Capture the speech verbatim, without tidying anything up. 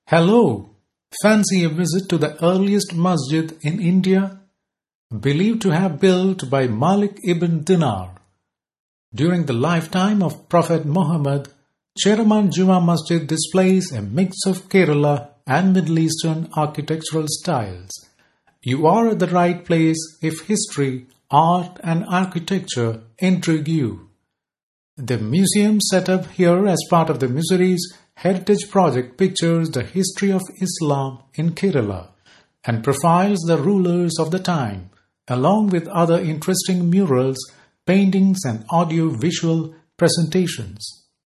Hello! Fancy a visit to the earliest masjid in India? Believed to have built by Malik ibn Dinar. During the lifetime of Prophet Muhammad, Cheraman Juma Masjid displays a mix of Kerala and Middle Eastern architectural styles. You are at the right place if history, art and architecture intrigue you. The museum set up here as part of the Missouri's Heritage Project pictures the history of Islam in Kerala and profiles the rulers of the time, along with other interesting murals, paintings and audio-visual presentations.